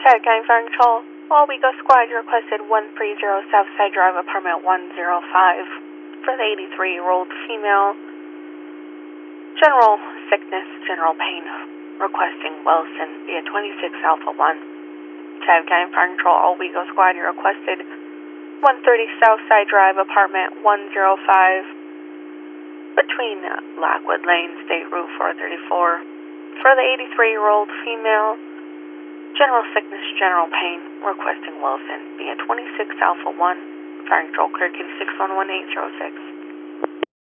South County Fire Control, Owego Squad, you requested 130 Southside Drive, apartment 105 for the 83-year-old female. General sickness, general pain, requesting Wilson via 26 Alpha 1. South County Fire Control, Owego Squad, you requested 130 Southside Drive, apartment 105 between Lockwood Lane, State Route 434 for the 83-year-old female. General sickness, general pain, requesting Wilson via 26 Alpha 1. Fire Control, Clear Kitty 611806.